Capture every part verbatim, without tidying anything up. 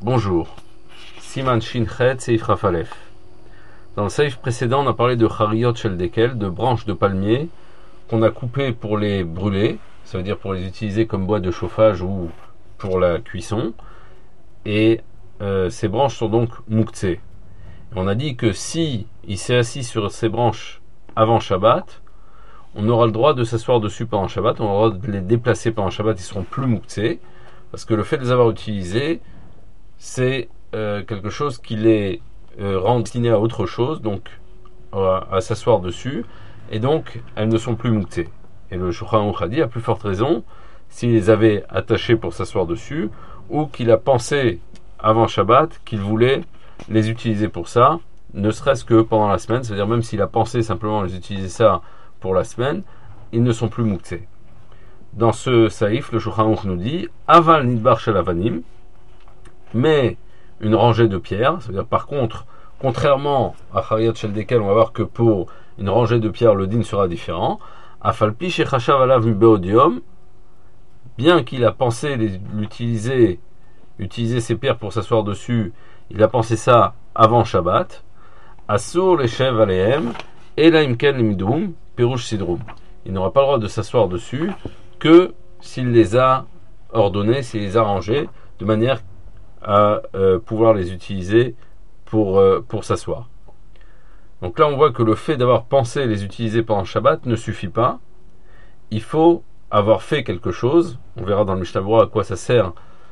Bonjour. Siman Shinchet Seif Rafalef. Dans le Seif précédent, on a parlé de Hariyot Shel Dekel, de branches de palmier qu'on a coupées pour les brûler, ça veut dire pour les utiliser comme bois de chauffage ou pour la cuisson. Et euh, ces branches sont donc muktzeh. On a dit que si il s'est assis sur ces branches avant Shabbat, on aura le droit de s'asseoir dessus pendant Shabbat, on aura le droit de les déplacer pendant Shabbat, ils seront plus muktzeh, parce que le fait de les avoir utilisés, c'est euh, quelque chose qui les euh, rend destinés à autre chose, donc euh, à s'asseoir dessus, et donc elles ne sont plus muktzeh. Et le Shulchan Aruch a dit, à plus forte raison, s'il les avait attachées pour s'asseoir dessus, ou qu'il a pensé avant Shabbat qu'il voulait les utiliser pour ça, ne serait-ce que pendant la semaine, c'est-à-dire même s'il a pensé simplement les utiliser ça pour la semaine, ils ne sont plus muktzeh. Dans ce saïf, le Shulchan Aruch nous dit Aval nidbar shel avanim, mais une rangée de pierres, c'est-à-dire par contre, contrairement à Hariyot Shel Dekel, on va voir que pour une rangée de pierres, le din sera différent. Afalpi shechashav alav mibeodium, bien qu'il a pensé les, l'utiliser, utiliser ces pierres pour s'asseoir dessus, il a pensé ça avant Shabbat. Asur leshev alehem, ela imken limidum, pirush sidrum. Il n'aura pas le droit de s'asseoir dessus que s'il les a ordonnés, s'il les a rangés, de manière à euh, pouvoir les utiliser pour, euh, pour s'asseoir. Donc là, on voit que le fait d'avoir pensé les utiliser pendant Shabbat ne suffit pas. Il faut avoir fait quelque chose. On verra dans le Mishnah Berurah à quoi ça sert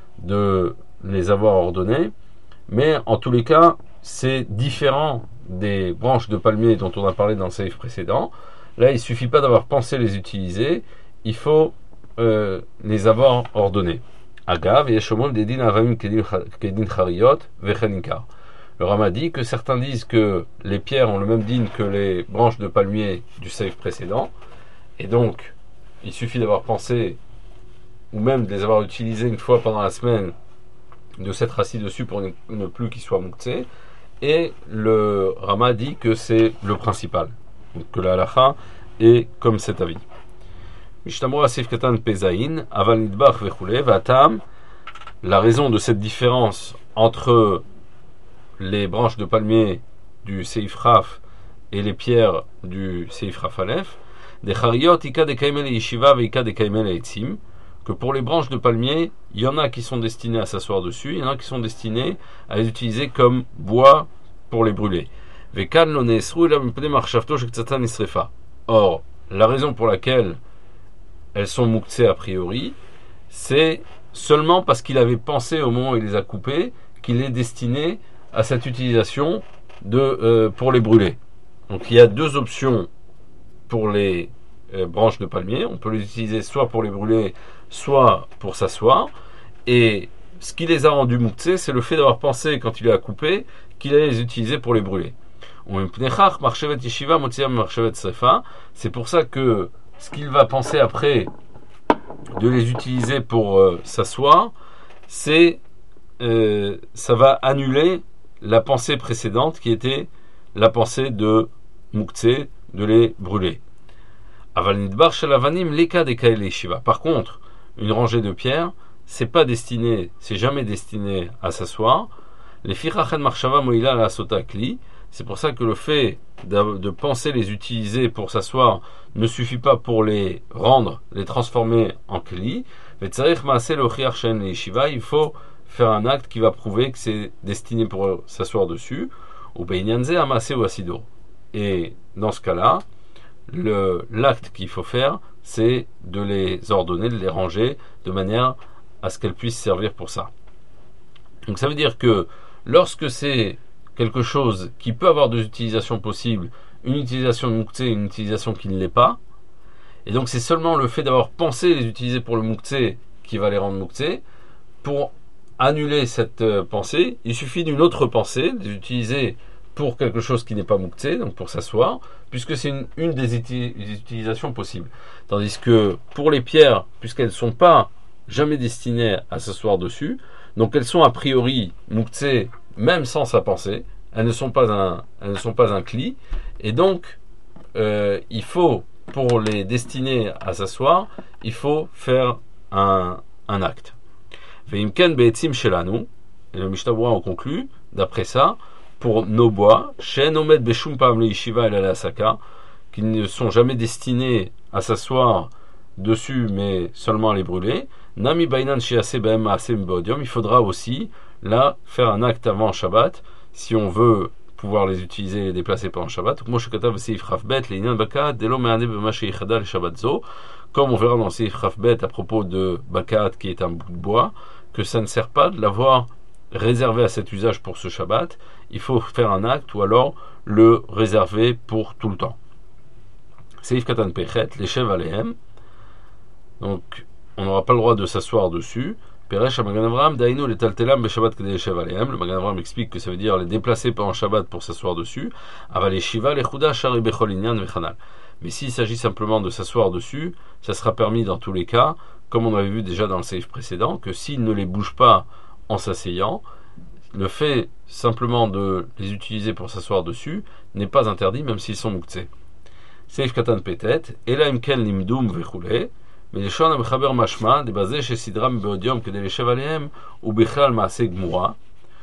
de les avoir ordonnés. Mais en tous les cas, c'est différent des branches de palmier dont on a parlé dans le saïf précédent. Là, il ne suffit pas d'avoir pensé les utiliser, il faut euh, les avoir ordonnés. Agav, yeshomol dedin avamim kedin chariyot vechenikar. Le Rama dit que certains disent que les pierres ont le même din que les branches de palmier du saïf précédent, et donc il suffit d'avoir pensé, ou même de les avoir utilisées une fois pendant la semaine, de s'être assis dessus pour ne, ne plus qu'ils soient muktzeh. Et le Rama dit que c'est le principal, donc que la halacha est comme cet avis. Mishnah Sif Katan Pezaïn, Aval Nidbach Vechule, Vatam. La raison de cette différence entre les branches de palmier du Seif Raf et les pierres du Seif Raf Aleph, des Chariyot, Ika de Kaimel Yeshiva, Ika de Kaimel Eitzim, que pour les branches de palmier, il y en a qui sont destinées à s'asseoir dessus, il y en a qui sont destinées à les utiliser comme bois pour les brûler. Or, la raison pour laquelle elles sont muktzeh a priori, c'est seulement parce qu'il avait pensé au moment où il les a coupées qu'il est destiné à cette utilisation de, euh, pour les brûler. Donc il y a deux options pour les euh, branches de palmier. On peut les utiliser soit pour les brûler, soit pour s'asseoir. Et ce qui les a rendus muktzeh, c'est le fait d'avoir pensé quand il les a coupées qu'il allait les utiliser pour les brûler. C'est pour ça que ce qu'il va penser après de les utiliser pour euh, s'asseoir, c'est euh, ça va annuler la pensée précédente qui était la pensée de muktzeh, de les brûler. Par contre, une rangée de pierres, c'est pas destiné, c'est jamais destiné à s'asseoir. Les fichachen marshava moïla la sotakli. C'est pour ça que le fait de, de penser les utiliser pour s'asseoir ne suffit pas pour les rendre, les transformer en kli. Il faut faire un acte qui va prouver que c'est destiné pour s'asseoir dessus. Et dans ce cas-là, le, l'acte qu'il faut faire, c'est de les ordonner, de les ranger de manière à ce qu'elles puissent servir pour ça. Donc ça veut dire que lorsque c'est quelque chose qui peut avoir deux utilisations possibles, une utilisation de muktzeh et une utilisation qui ne l'est pas, et donc c'est seulement le fait d'avoir pensé les utiliser pour le muktzeh qui va les rendre muktzeh. Pour annuler cette euh, pensée, il suffit d'une autre pensée, de les utiliser pour quelque chose qui n'est pas muktzeh, donc pour s'asseoir, puisque c'est une, une des, uti- des utilisations possibles. Tandis que pour les pierres, puisqu'elles ne sont pas jamais destinées à s'asseoir dessus, donc elles sont a priori muktzeh même sans sa pensée, elles ne sont pas un, elles ne sont pas un kli, et donc euh, il faut, pour les destiner à s'asseoir, il faut faire un, un acte. Veimken be'etzim shelanu, et le Mishnah Berurah en conclut, d'après ça, pour nos bois, Shen Omed Beshum Pam le Yeshiva et la Asaka, qui ne sont jamais destinés à s'asseoir dessus, mais seulement à les brûler. Nami Bainan Shiase Behem Asem Bodium, il faudra aussi, là, faire un acte avant Shabbat, si on veut pouvoir les utiliser et les déplacer pendant Shabbat. Comme on verra dans Seif Rafbet à propos de Bakat, qui est un bout de bois, que ça ne sert pas de l'avoir réservé à cet usage pour ce Shabbat. Il faut faire un acte ou alors le réserver pour tout le temps. Seif Katan Pechet, les Shev Alehem. Donc, on n'aura pas le droit de s'asseoir dessus. Peresh Magan Avraham, Dainu les Taltelam Beshabbat Kedei Shev Alehem. Le Magan Avraham explique que ça veut dire les déplacer pendant Shabbat pour s'asseoir dessus. Aval Shiva, les Chouda, Shari Bechol Inyan Vechanal. Mais s'il s'agit simplement de s'asseoir dessus, ça sera permis dans tous les cas, comme on avait vu déjà dans le seif précédent, que s'il ne les bouge pas en s'asseyant, le fait simplement de les utiliser pour s'asseoir dessus n'est pas interdit, même s'ils sont muktzé. Seif Katan Petet, Ela Imken Limdum Vechule. Mais les Shon Amchaber Mashma, débasé chez Sidram Beodium, que des Shev Alehem, ou Bechal Maaseh Gmura,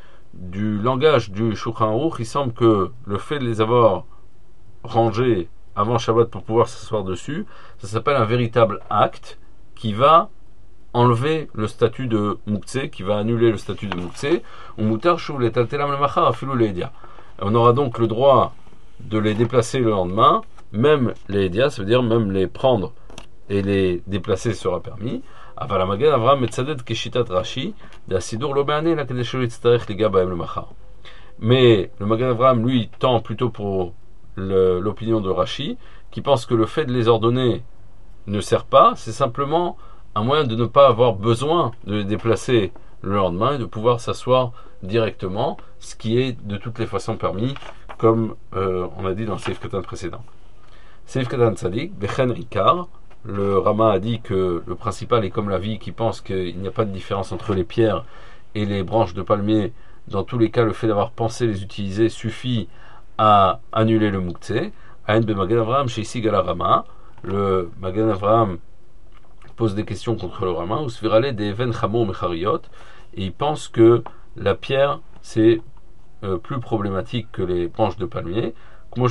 du langage du Shulchan Aruch, il semble que le fait de les avoir rangés avant Shabbat pour pouvoir s'asseoir dessus, ça s'appelle un véritable acte qui va enlever le statut de Muktzé, qui va annuler le statut de Muktzé, ou Mutar Shuv le Taltelam le Machar Afilu le Edia. On aura donc le droit de les déplacer le lendemain, même les Edia, ça veut dire même les prendre et les déplacer sera permis. Aval Magen Avraham Metzaded Keshitat Rashi, d'Asidur lo be'aneh la kedei shelo yitztarech liga b'hem le machar. Mais le Magen Avraham, lui, tend plutôt pour le, l'opinion de Rashi, qui pense que le fait de les ordonner ne sert pas, c'est simplement un moyen de ne pas avoir besoin de les déplacer le lendemain et de pouvoir s'asseoir directement, ce qui est de toutes les façons permis, comme euh, on a dit dans le Seif Katan précédent. Seif Katan Tzadik, Bechen Rikar. Le Rama a dit que le principal est comme la vie, qui pense qu'il n'y a pas de différence entre les pierres et les branches de palmier. Dans tous les cas, le fait d'avoir pensé les utiliser suffit à annuler le Muktzé. Aïn be Magen Avraham chez Sigala Rama. Le Magen Avraham pose des questions contre le Rama. Usvirale des Even Chamo Mechariot. Et il pense que la pierre, c'est euh, plus problématique que les branches de palmier. Comme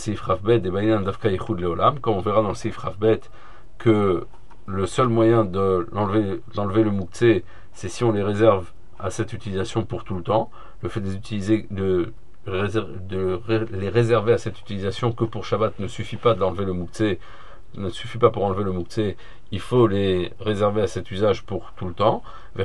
on verra dans le Seif Rafbet, que le seul moyen de l'enlever, d'enlever le Muktzé, c'est si on les réserve à cette utilisation pour tout le temps. Le fait de les utiliser, de, de les réserver à cette utilisation que pour Shabbat ne suffit pas d'enlever le Muktzé, ne suffit pas pour enlever le Muktzé, il faut les réserver à cet usage pour tout le temps. C'est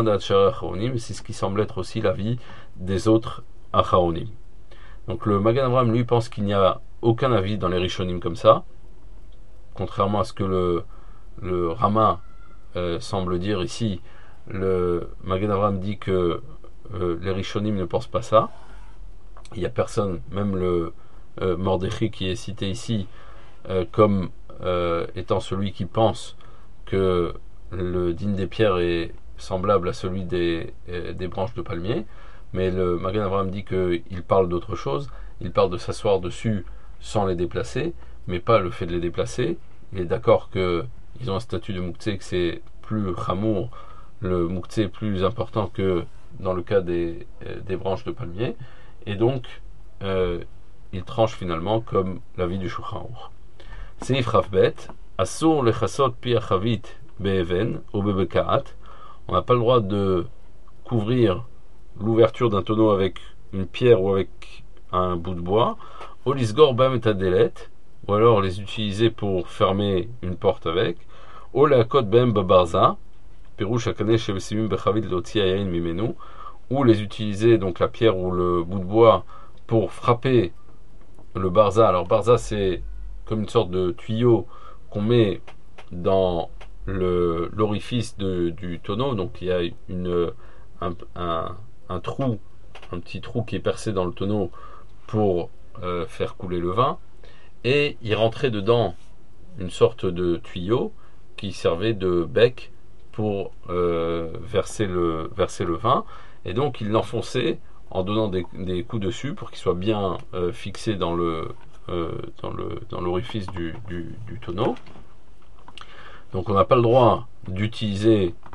ce qui semble être aussi l'avis des autres Acharonim. Donc le Magen Avraham, lui, pense qu'il n'y a aucun avis dans les Rishonim comme ça, contrairement à ce que le, le Rama euh, semble dire ici. Le Magen Avraham dit que euh, les Rishonim ne pensent pas ça. Il n'y a personne, même le euh, Mordechai qui est cité ici, euh, comme euh, étant celui qui pense que le din des pierres est semblable à celui des, euh, des branches de palmier. Mais le Magen Avraham dit qu'il parle d'autre chose. Il parle de s'asseoir dessus sans les déplacer, mais pas le fait de les déplacer. Il est d'accord qu'ils ont un statut de Muktzé, que c'est plus chamour, le Muktzé est plus important que dans le cas des, euh, des branches de palmier. Et donc, euh, il tranche finalement comme l'avis du Shulchan Aruch. Seif Rafbet, Asur lechasot pi achavit be'even ou bebekaat. On n'a pas le droit de couvrir l'ouverture d'un tonneau avec une pierre ou avec un bout de bois, olisgor bam et adelet, ou alors les utiliser pour fermer une porte avec, ou la côte bam babarza, perouche akane shevesimim bechavit lotzi ayayin mimenu, ou les utiliser, donc la pierre ou le bout de bois, pour frapper le barza. Alors barza, c'est comme une sorte de tuyau qu'on met dans le, l'orifice de, du tonneau, donc il y a une, un, un un trou, un petit trou qui est percé dans le tonneau pour euh, faire couler le vin, et il rentrait dedans une sorte de tuyau qui servait de bec pour euh, verser, le, verser le vin, et donc il l'enfonçait en donnant des, des coups dessus pour qu'il soit bien euh, fixé dans le euh, dans le dans l'orifice du, du, du tonneau. Donc on n'a pas le droit d'utiliser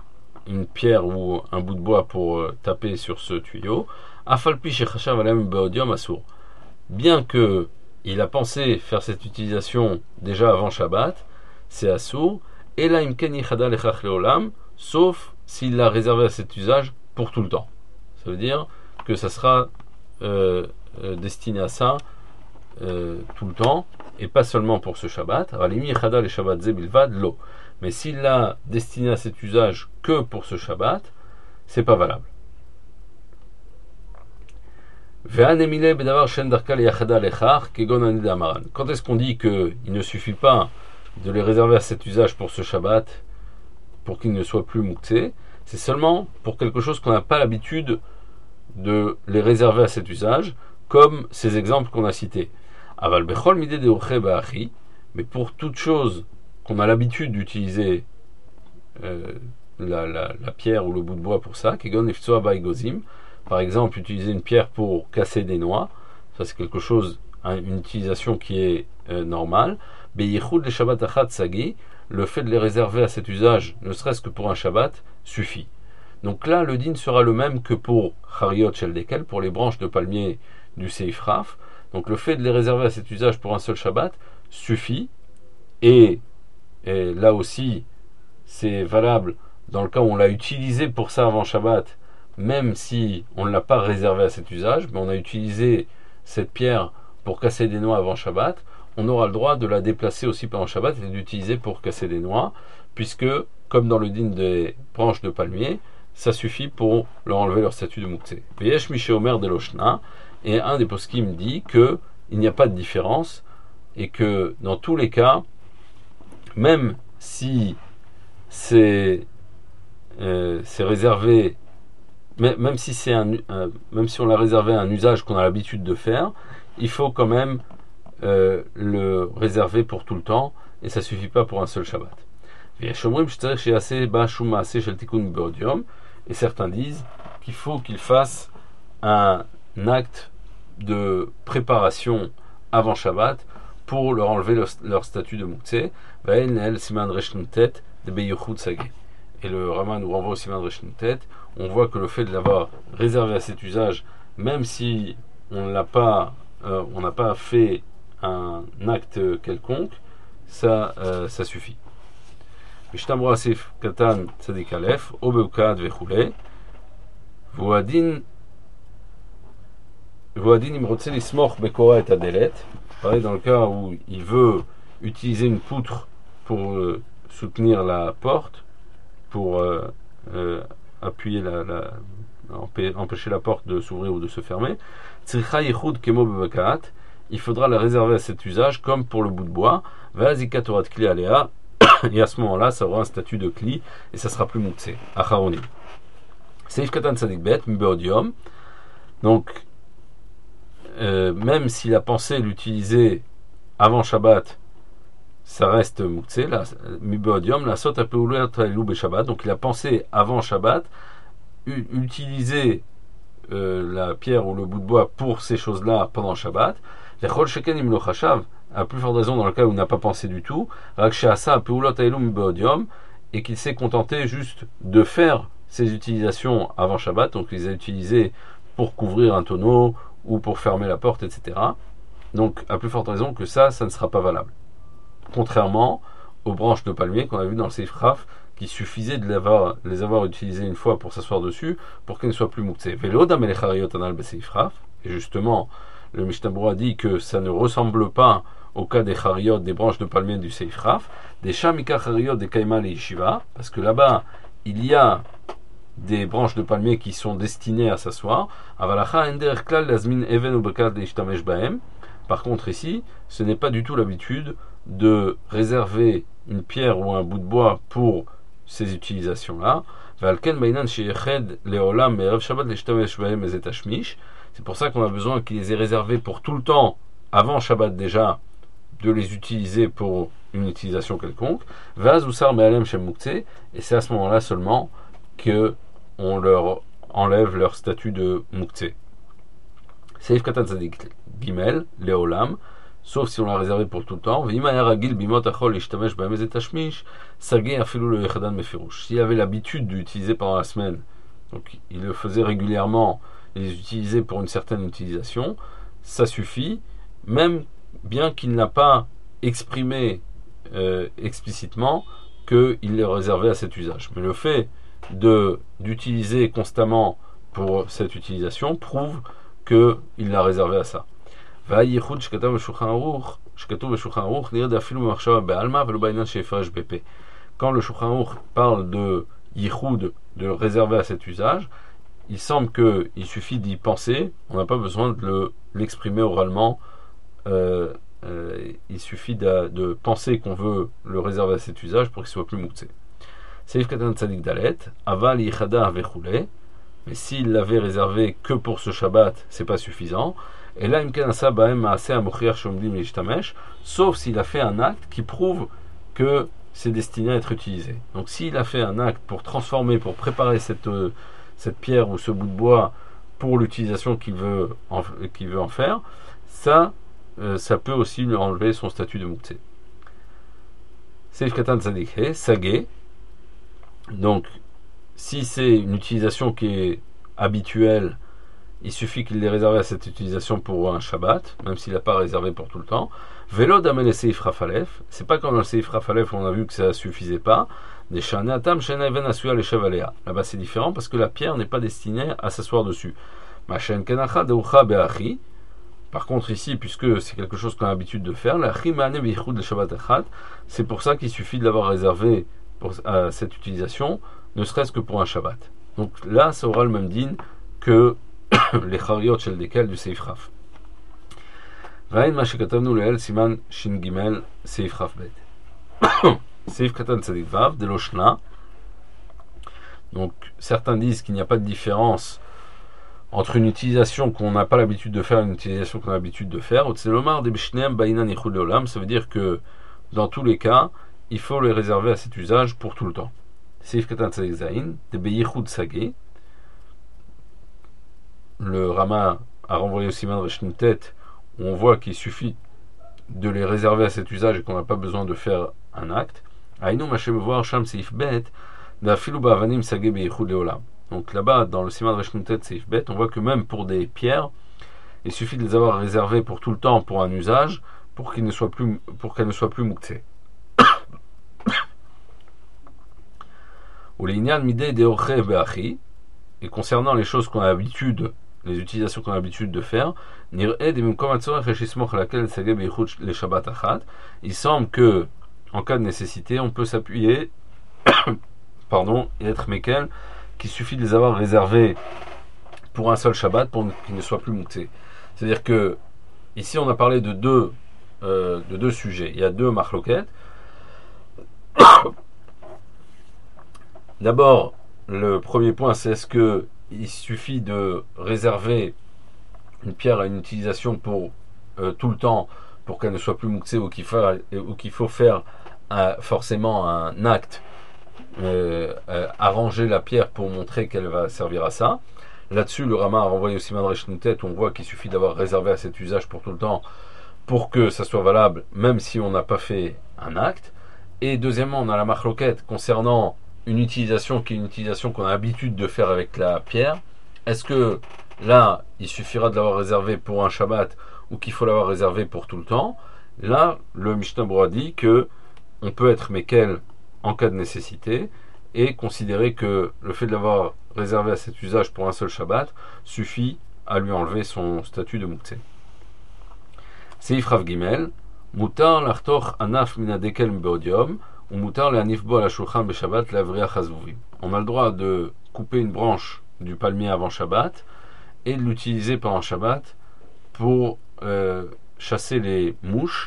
une pierre ou un bout de bois pour euh, taper sur ce tuyau. Afalpi shechachav alem beodium asur. Bien que il a pensé faire cette utilisation déjà avant Shabbat, c'est assour. Et là, imken yichada lechach leolam, sauf s'il l'a réservé à cet usage pour tout le temps. Ça veut dire que ça sera euh, euh, destiné à ça euh, tout le temps, et pas seulement pour ce Shabbat. Ralimi yichada le Shabbat ze bilvad lo. Mais s'il l'a destiné à cet usage que pour ce Shabbat, c'est pas valable. Quand est-ce qu'on dit qu'il ne suffit pas de les réserver à cet usage pour ce Shabbat, pour qu'il ne soit plus muktzé? C'est seulement pour quelque chose qu'on n'a pas l'habitude de les réserver à cet usage, comme ces exemples qu'on a cités. Aval bechol midé de urche ba'achi, mais pour toute chose qu'on a l'habitude d'utiliser euh, la, la, la pierre ou le bout de bois pour ça, kegon iftsua ba'igozim, par exemple utiliser une pierre pour casser des noix, ça c'est quelque chose, hein, une utilisation qui est euh, normale. Beyichud le Shabbat achat sagi, le fait de les réserver à cet usage, ne serait-ce que pour un Shabbat, suffit. Donc là, le din sera le même que pour Chariot Shel Dekel, pour les branches de palmier du Seif Raf. Donc le fait de les réserver à cet usage pour un seul Shabbat suffit. Et, et là aussi, c'est valable dans le cas où on l'a utilisé pour ça avant Shabbat, même si on ne l'a pas réservé à cet usage, mais on a utilisé cette pierre pour casser des noix avant Shabbat, on aura le droit de la déplacer aussi pendant Shabbat et d'utiliser pour casser des noix, puisque, comme dans le din des branches de palmier, ça suffit pour leur enlever leur statut de muktzé. Veyesh Mishe Omer de Loshna, et un des poskim dit que il n'y a pas de différence, et que dans tous les cas, même si c'est, euh, c'est réservé, même si c'est un, un, même si on l'a réservé à un usage qu'on a l'habitude de faire, il faut quand même euh, le réserver pour tout le temps, et ça suffit pas pour un seul Shabbat. Et certains disent qu'il faut qu'ils fassent un acte de préparation avant Shabbat pour leur enlever leur, leur statut de muktzé. Et le Rama nous renvoie au siman Reshnutet. On voit que le fait de l'avoir réservé à cet usage, même si on l'a pas, euh, on n'a pas fait un acte quelconque, ça, euh, ça suffit. Mishtam Rasif Katan Tzadik Alef, Obekad Vechule, Voadin Voadin Imrotse Lismoch Bekora et Adelet. Pareil, dans le cas où il veut utiliser une poutre pour euh, soutenir la porte, pour euh, euh, appuyer la, la empêcher la porte de s'ouvrir ou de se fermer. Tzricha Yechud Kemo Bebekat, il faudra la réserver à cet usage comme pour le bout de bois. Vazika Torat Kli Alea, et à ce moment-là, ça aura un statut de Kli et ça sera plus muktzé. Acharonim. Seif Katan Tzadik Bet, Mbeodium. Donc, euh, même s'il a pensé l'utiliser avant Shabbat, ça reste muktzé, la Mbeodium, la Sot Apeulut Tailou Be Shabbat. Donc, il a pensé avant Shabbat u- utiliser euh, la pierre ou le bout de bois pour ces choses-là pendant Shabbat. Lechol Sheken Im Lo Chashav, à plus forte raison dans le cas où il n'a pas pensé du tout, et qu'il s'est contenté juste de faire ces utilisations avant Shabbat, donc il les a utilisées pour couvrir un tonneau ou pour fermer la porte, et cetera. Donc à plus forte raison que ça, ça ne sera pas valable. Contrairement aux branches de palmier qu'on a vu dans le Seif Raf, qui suffisait de les avoir, les avoir utilisées une fois pour s'asseoir dessus, pour qu'elles ne soient plus muktzé. Et justement, le Mishnah Berurah dit que ça ne ressemble pas au cas des chariot, des branches de palmier du Seif Raf, des shamika chariot, des kaima et yeshiva, parce que là-bas, il y a des branches de palmier qui sont destinées à s'asseoir. Par contre, ici, ce n'est pas du tout l'habitude de réserver une pierre ou un bout de bois pour ces utilisations-là. C'est pour ça qu'on a besoin qu'ils les aient réservés pour tout le temps, avant Shabbat déjà, de les utiliser pour une utilisation quelconque. Et c'est à ce moment-là seulement que on leur enlève leur statut de muktzé. Seif Katan Tzadik Gimel, Leolam, sauf si on l'a réservé pour tout le temps. S'il avait l'habitude d'utiliser pendant la semaine, donc il le faisait régulièrement, et les utilisait pour une certaine utilisation, ça suffit, même bien qu'il n'a pas exprimé euh, explicitement qu'il les réservait à cet usage. Mais le fait de d'utiliser constamment pour cette utilisation prouve qu'il l'a réservé à ça. Quand le Shulchan Aruch parle de yichud, de le réserver à cet usage, il semble qu'il suffit d'y penser, on n'a pas besoin de le, l'exprimer oralement, euh, euh, il suffit de, de penser qu'on veut le réserver à cet usage pour qu'il soit plus mouktsé. Seif Katan Tzadik Dalet, Aval Yichada Vechule, mais s'il l'avait réservé que pour ce Shabbat, c'est pas suffisant. Et là, sauf s'il a fait un acte qui prouve que c'est destiné à être utilisé. Donc s'il a fait un acte pour transformer, pour préparer cette, cette pierre ou ce bout de bois pour l'utilisation qu'il veut en, qu'il veut en faire, ça, euh, ça peut aussi lui enlever son statut de mouktsé. Seif Katan Tzadik He, Sagé. Donc, si c'est une utilisation qui est habituelle, il suffit qu'il l'ait réservé à cette utilisation pour un Shabbat, même s'il n'a pas réservé pour tout le temps. Vélo d'amel et seif rafalef, c'est pas comme dans le seif rafalef on a vu que ça suffisait pas. Des shaneatam shenaven asuya les chevaléa. Là-bas c'est différent parce que la pierre n'est pas destinée à s'asseoir dessus. Machen kenacha deucha beachi. Par contre ici, puisque c'est quelque chose qu'on a l'habitude de faire, la chimane beichud le Shabbat echat, c'est pour ça qu'il suffit de l'avoir réservé pour à cette utilisation, ne serait-ce que pour un Shabbat. Donc là, ça aura le même din que les chariots shel dekel du Seif Raf. Vaïn ma shekatavnu leel siman shin gimel Seif Raf bet. Seif katan tzadik vav de l'oshna. Donc certains disent qu'il n'y a pas de différence entre une utilisation qu'on n'a pas l'habitude de faire et une utilisation qu'on a l'habitude de faire. Otselomar de bishneam bainan yichud leolam, ça veut dire que dans tous les cas, il faut les réserver à cet usage pour tout le temps. Seif katan tzadik zayin de beyichud sagé. Le Rama a renvoyé au Siman Reshnutet où on voit qu'il suffit de les réserver à cet usage et qu'on n'a pas besoin de faire un acte. Aïnou Machem voir Sham Seif Bet d'Afilu Ba'avanim Sagé Beichud Leolam. Donc là-bas, dans le Siman Reshnutet Seif Bet, on voit que même pour des pierres, il suffit de les avoir réservées pour tout le temps pour un usage pour qu'elles ne soient plus pour qu'elles ne soient plus muktsé. Ou les Inyan Midei Deorche Beachi, et concernant les choses qu'on a l'habitude, les utilisations qu'on a l'habitude de faire, il semble que, en cas de nécessité, on peut s'appuyer, pardon, et être mékel, qu'il suffit de les avoir réservés pour un seul Shabbat pour qu'ils ne soient plus muktsé. C'est-à-dire que, ici on a parlé de deux, euh, de deux sujets. Il y a deux machloket. D'abord, le premier point, c'est est-ce que il suffit de réserver une pierre à une utilisation pour euh, tout le temps pour qu'elle ne soit plus muktsé ou qu'il faut, ou qu'il faut faire un, forcément un acte, euh, euh, arranger la pierre pour montrer qu'elle va servir à ça. Là-dessus, le Rama a renvoyé au Siman Reshnutet où on voit qu'il suffit d'avoir réservé à cet usage pour tout le temps pour que ça soit valable même si on n'a pas fait un acte. Et deuxièmement, on a la machloket concernant une utilisation qui est une utilisation qu'on a l'habitude de faire avec la pierre. Est-ce que là, il suffira de l'avoir réservé pour un Shabbat ou qu'il faut l'avoir réservé pour tout le temps? Là, le Mishnah Berurah dit que on peut être mékel en cas de nécessité et considérer que le fait de l'avoir réservé à cet usage pour un seul Shabbat suffit à lui enlever son statut de muktsé. Seif Rav Gimel, mutar l'artoch anaf mina dekel beodium. On a le droit de couper une branche du palmier avant Shabbat et de l'utiliser pendant Shabbat pour euh, chasser les mouches,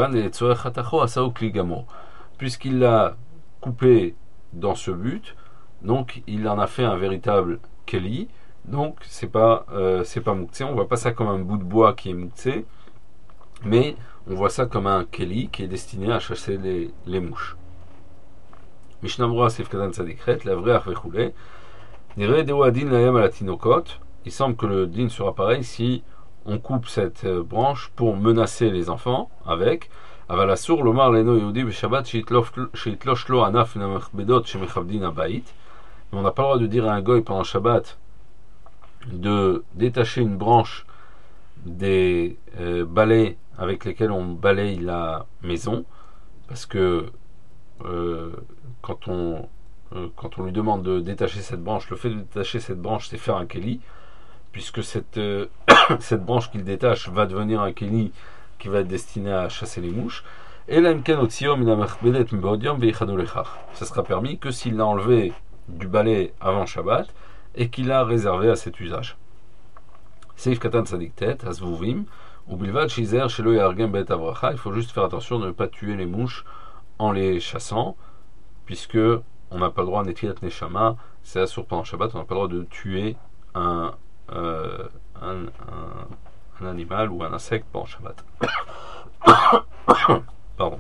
puisqu'il l'a coupé dans ce but, donc il en a fait un véritable keli, donc c'est pas euh, c'est pas muktsé. On voit pas ça comme un bout de bois qui est muktsé, mais on voit ça comme un keli qui est destiné à chasser les, les mouches. Mishnah Berurah Seif Katan Tzadikret, la vraie Arvechoulé. Il semble que le din sera pareil si on coupe cette euh, branche pour menacer les enfants avec. אבל אסור לומר לאינו יהודי בשבת שיתלוש לו ענף מן המכבדות שמכבדין הבית. On n'a pas le droit de dire à un goy pendant Shabbat de détacher une branche des euh, balais avec lesquels on balaye la maison, parce que euh, quand on euh, quand on lui demande de détacher cette branche, le fait de détacher cette branche, c'est faire un keli, puisque cette euh, cette branche qu'il détache va devenir un keli qui va être destiné à chasser les mouches. Et là, ça sera permis que s'il l'a enlevé du balai avant Shabbat et qu'il l'a réservé à cet usage. Seif katan tzadiktet, asvuvim, ou bilvad shizer shelo yargem bet avracha. Il faut juste faire attention de ne pas tuer les mouches en les chassant, puisque on n'a pas le droit à netilat neshama, c'est assour pendant Shabbat, on n'a pas le droit de tuer un, euh, un, un, un animal ou un insecte pendant Shabbat. Pardon.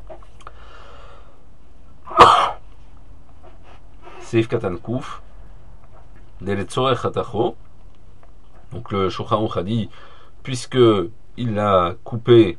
Seif katan kouf, deletzorech hatacho. Donc le Shulchan Aruch a dit, puisque il l'a coupé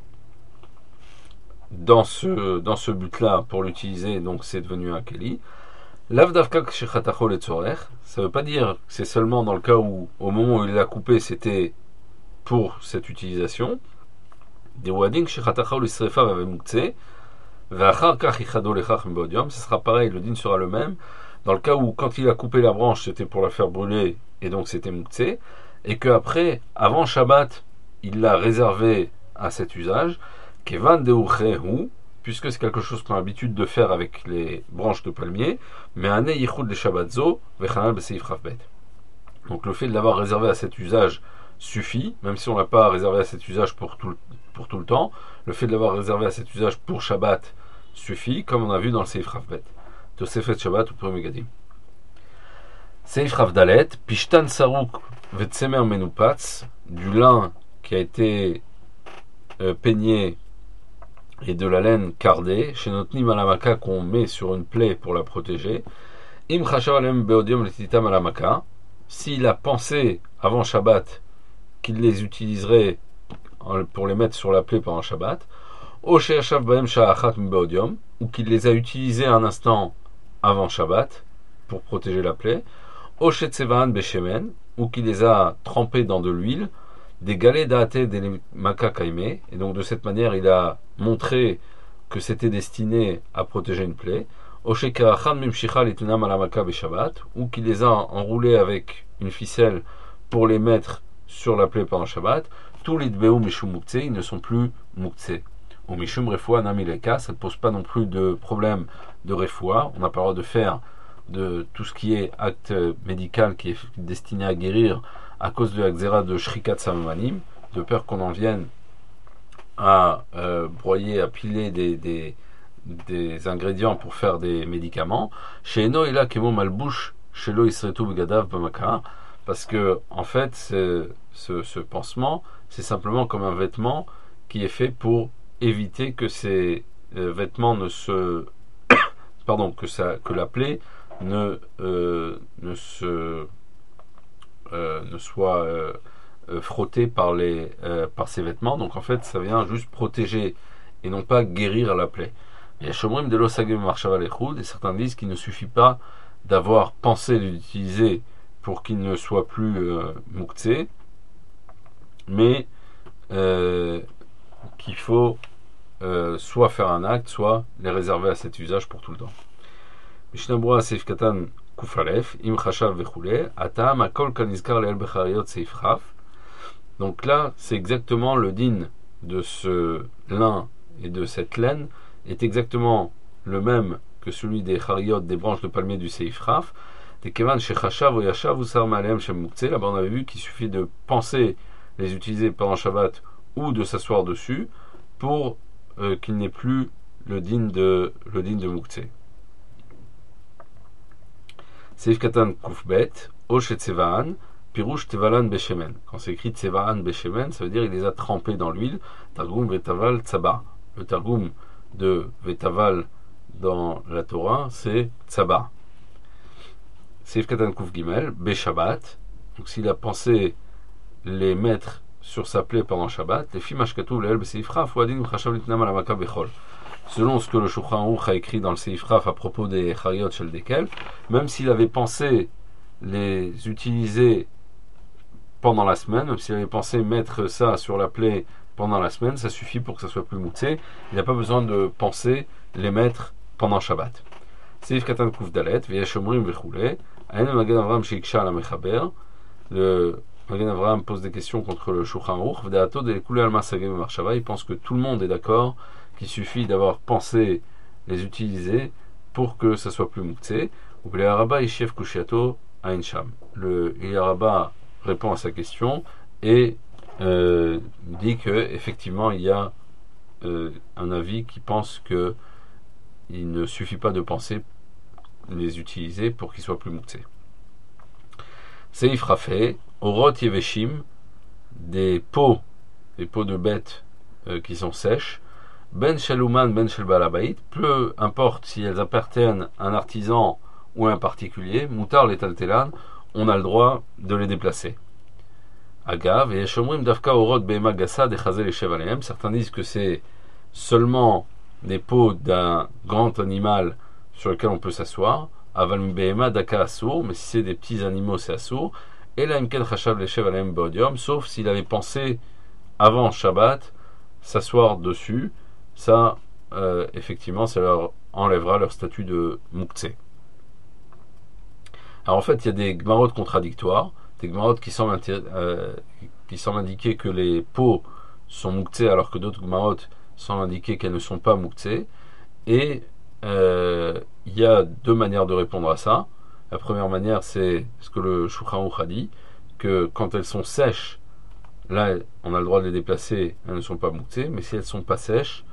dans ce dans ce but-là pour l'utiliser, donc c'est devenu un keli. Lav davka shechatacho letzorech. Ça veut pas dire que c'est seulement dans le cas où, au moment où il l'a coupé, c'était pour cette utilisation. Des wading shechatacho lisrefa vavemukse. Vachar kach ichado lechach mbodium. Ce sera pareil, le din sera le même. Dans le cas où, quand il a coupé la branche, c'était pour la faire brûler, et donc c'était mukse. Et qu'après, avant Shabbat, il l'a réservé à cet usage, kevan deuchehu, puisque c'est quelque chose qu'on a l'habitude de faire avec les branches de palmier, mais ane yichud le Shabbat zo, vechanal beseif rafbet. Donc le fait de l'avoir réservé à cet usage suffit, même si on ne l'a pas réservé à cet usage pour tout, pour tout le temps, le fait de l'avoir réservé à cet usage pour Shabbat suffit, comme on a vu dans le seif rafbet. Tosefet Shabbat ou Purim Megadim. Seif rafdalet, pishtan sarouk vetsemer menupatz, du lin qui a été euh, peigné et de la laine cardée, chez notre malamaka qu'on met sur une plaie pour la protéger. Im chashav alem beodium letita malamaka, s'il a pensé avant Shabbat qu'il les utiliserait pour les mettre sur la plaie pendant Shabbat, o she'ashav baem sha'achat beodium, ou qu'il les a utilisés un instant avant Shabbat pour protéger la plaie, o she'tsevan beshemen, ou qu'il les a trempés dans de l'huile, des galets d'ate des maka kaime, et donc de cette manière il a montré que c'était destiné à protéger une plaie, ou qu'il les a enroulés avec une ficelle pour les mettre sur la plaie pendant Shabbat. Tous les dbeu mishum muktzeh, ils ne sont plus muktzeh. Ou mishum refoua namileka, ça ne pose pas non plus de problème de refoua. On n'a pas le droit de faire de tout ce qui est acte médical qui est destiné à guérir à cause de la xéra de shrikat samamanim, de peur qu'on en vienne à euh, broyer, à piler des, des, des ingrédients pour faire des médicaments. Chez Eno, il a kemo malbouche, chez lo isretu begadav bamaka, parce que en fait, ce, ce pansement, c'est simplement comme un vêtement qui est fait pour éviter que ces euh, vêtements ne se pardon, que ça, que la plaie ne euh, ne se euh, ne soit euh, euh, frottée par les euh, par ces vêtements. Donc en fait, ça vient juste protéger et non pas guérir la plaie. Il y a Shomrim de l'osagem marshava lechud, et certains disent qu'il ne suffit pas d'avoir pensé l'utiliser pour qu'il ne soit plus euh, muktzeh, mais euh, qu'il faut euh, soit faire un acte, soit les réserver à cet usage pour tout le temps. Mishnah Berurah Seif Katan Kuf Alef, Im Chashav Vechule, Atam Akol Kanizkar Le'el Bechariot Seif Chaf. Donc là, c'est exactement le din de ce lin et de cette laine, est exactement le même que celui des chariot, des branches de palmier du Seif Chaf. Des Kevan Shechashav Oyashav Usar Maleem Shem Muktzeh. Là-bas, on avait vu qu'il suffit de penser les utiliser pendant Shabbat ou de s'asseoir dessus pour euh, qu'il n'ait plus le din de le din de Muktzeh. Seif Katan Kufbet, Oshet Tsevaan, Pirouche Tevalan Beshemen. Quand c'est écrit Tsevaan Beshemen, ça veut dire qu'il les a trempés dans l'huile. Targum Vetaval Tzaba. Le Targum de Vetaval dans la Torah, c'est Tzaba. Seif Katan Kuf Gimel, Beshabbat. Donc s'il a pensé les mettre sur sa plaie pendant Shabbat, les filles mashkatou leel beseifra fouadin chachav litnam ala maka bechol. Selon ce que le Shulchan Aruch a écrit dans le Seif Raf à propos des Chariot Shel Dekel, même s'il avait pensé les utiliser pendant la semaine, même s'il avait pensé mettre ça sur la plaie pendant la semaine, ça suffit pour que ça soit plus moutsé. Il n'a pas besoin de penser les mettre pendant Shabbat. Seif Katan Kuf Dalet, Veyesh Omrim Vechule, Aen Magen Avram Sheiksha ala Mechaber. Le Magen Avram pose des questions contre le Shulchan Aruch, V'daato de Kule Alma Sagem Marshava. Il pense que tout le monde est d'accord qu'il suffit d'avoir pensé les utiliser pour que ça soit plus moutsé. Ou le Araba Ishev Kushiato Ainsham. Le Araba répond à sa question et euh, dit que effectivement il y a euh, un avis qui pense que il ne suffit pas de penser les utiliser pour qu'ils soient plus moutsés. Seif Rafé, Orot Yeveshim, des peaux, des peaux de bêtes euh, qui sont sèches, Ben Shaluman, Ben Shel Balabait, peu importe si elles appartiennent à un artisan ou à un particulier, Moutar les Taltelan, on a le droit de les déplacer. Agav, et Shomrim Dafka Orot Behema Gassa de Chazel et Chevalem, certains disent que c'est seulement des peaux d'un grand animal sur lequel on peut s'asseoir, Aval Behema Daka Assour, mais si c'est des petits animaux, c'est Assour, et la Imken Chachav le Chevalem Bodium, sauf s'il avait pensé avant Shabbat s'asseoir dessus, ça, euh, effectivement, ça leur enlèvera leur statut de Mouktsé. Alors en fait, il y a des gmarot contradictoires, des gmarot qui semblent, euh, qui semblent indiquer que les peaux sont Mouktsé alors que d'autres gmarot semblent indiquer qu'elles ne sont pas Mouktsé. Et euh, il y a deux manières de répondre à ça. La première manière, c'est ce que le Shulchan Aruch a dit, que quand elles sont sèches, là, on a le droit de les déplacer, elles ne sont pas Mouktsé, mais si elles ne sont pas sèches,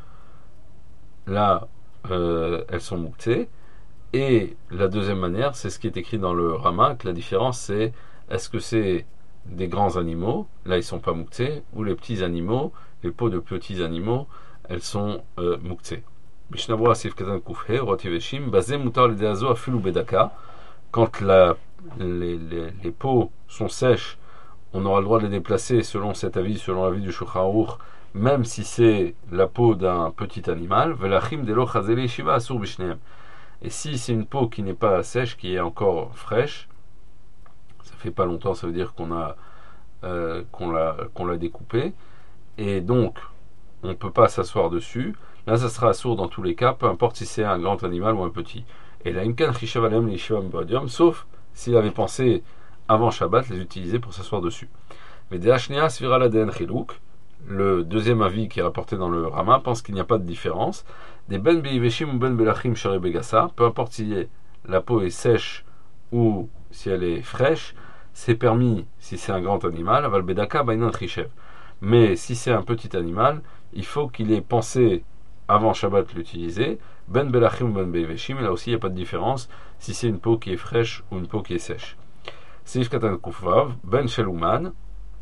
là, euh, elles sont Mouktsé. Et la deuxième manière, c'est ce qui est écrit dans le Rama, que la différence c'est, est-ce que c'est des grands animaux, là ils sont pas Mouktsé, ou les petits animaux, les peaux de petits animaux, elles sont euh, Mouktsé. Mishnabura Sif Katan Kufhe, Rotiveshim, Bazé Moutar Lideazo Afilu Bedaka, quand la, les, les, les peaux sont sèches, on aura le droit de les déplacer selon cet avis, selon l'avis du Shulchan Aruch, même si c'est la peau d'un petit animal, Velachim Delo Chazele Shiva Asur Bishneem. Et si c'est une peau qui n'est pas sèche, qui est encore fraîche, ça fait pas longtemps, ça veut dire qu'on a euh, qu'on l'a qu'on l'a découpée, et donc on ne peut pas s'asseoir dessus. Là, ça sera assourd dans tous les cas, peu importe si c'est un grand animal ou un petit. Et là, imkan chishavalem lishivam bodium, sauf s'il avait pensé avant Shabbat les utiliser pour s'asseoir dessus. Mais deashnia svira la den chiluk. Le deuxième avis qui est rapporté dans le Rama pense qu'il n'y a pas de différence. Des ben beiveshim ou ben belachim shari begassa, peu importe si la peau est sèche ou si elle est fraîche, c'est permis si c'est un grand animal, aval bedaka bainan chishev. Mais si c'est un petit animal, il faut qu'il ait pensé avant Shabbat l'utiliser. Ben belachim ou ben beiveshim, là aussi il n'y a pas de différence si c'est une peau qui est fraîche ou une peau qui est sèche. Seif katan kufvav, ben sheluman,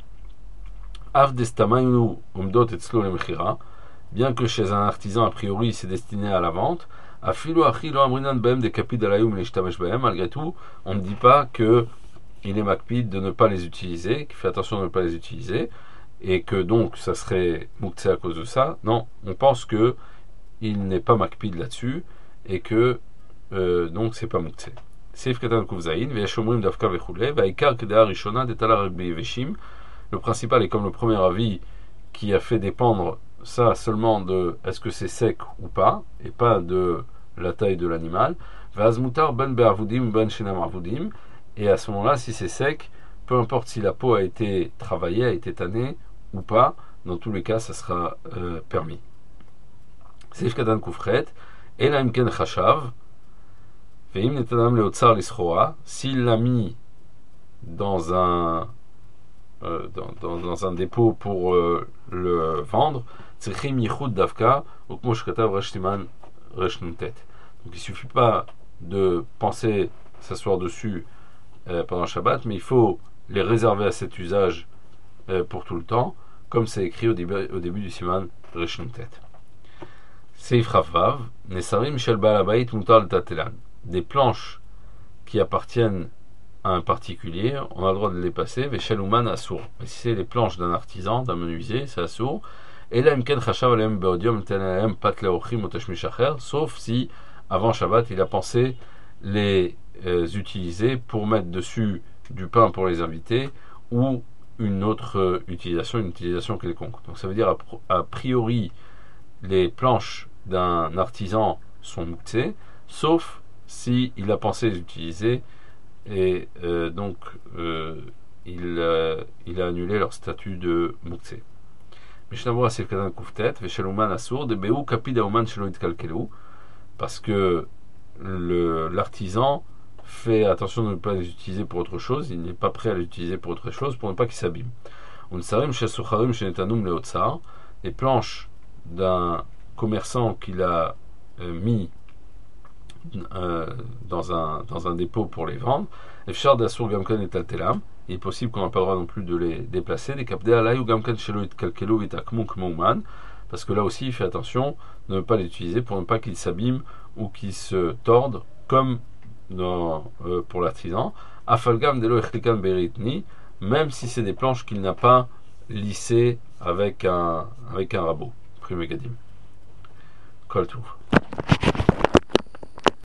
bien que chez un artisan a priori c'est destiné à la vente, malgré tout on ne dit pas que il est makpid de ne pas les utiliser, qu'il fait attention de ne pas les utiliser et que donc ça serait mouktsé à cause de ça. Non, on pense que il n'est pas makpid là-dessus et que euh, donc c'est pas mouktsé. Seif katan kuvzaïn ve'eshomrim davka vechule ve'ikar kedea rishona detala beiveshim. Le principal est comme le premier avis qui a fait dépendre ça seulement de est-ce que c'est sec ou pas, et pas de la taille de l'animal. Vazmutar ben be'avudim ben shenam avudim. Et à ce moment-là, si c'est sec, peu importe si la peau a été travaillée, a été tannée ou pas, dans tous les cas, ça sera euh, permis. Seif katan kufret, elaim ken chashav, ve'im netanam leotzar lischoa, s'il l'a mis dans un Euh, dans, dans, dans un dépôt pour euh, le vendre, donc il suffit pas de penser s'asseoir dessus euh, pendant Shabbat, mais il faut les réserver à cet usage euh, pour tout le temps, comme c'est écrit au début, au début du siman Reshnutet. Seif Ravav, Nesarim Shel Balabait Mutar Tatelan, des planches qui appartiennent à un particulier, on a le droit de les passer, Vesheluman Assour. Mais si c'est les planches d'un artisan, d'un menuisier, c'est Assour. Et là, Imken Chachav Alem Beodium Tenalem Pat Leochim Otashmishacher, sauf si, avant Shabbat, il a pensé les euh, utiliser pour mettre dessus du pain pour les invités ou une autre euh, utilisation, une utilisation quelconque. Donc ça veut dire, a, a priori, les planches d'un artisan sont mouxées, sauf si il a pensé les utiliser et euh, donc euh, il, euh, il a annulé leur statut de mouxé. Mishnah c'est le cas d'un kouftet, vesheluman assour, de beou kapid aoman shelo itkalkelu, parce que le, l'artisan fait attention de ne pas les utiliser pour autre chose, il n'est pas prêt à les utiliser pour autre chose, pour ne pas qu'ils s'abîment. Unsarim shesucharim shenetanum leotzar, les planches d'un commerçant qu'il a euh, mis euh, dans, un, dans un dépôt pour les vendre, efshar d'assour gamkan et taltelam, il est possible qu'on n'a pas le droit non plus de les déplacer, des kapde alay ou gamkan shelo itkalkelu vitakmuk mouman, parce que là aussi il fait attention de ne pas les utiliser pour ne pas qu'ils s'abîment ou qu'ils se tordent comme dans, euh, pour l'artisan. Afalgam delo echlikan beritni, même si c'est des planches qu'il n'a pas lissées avec un, avec un rabot. Prix Megadim. Kol Tov.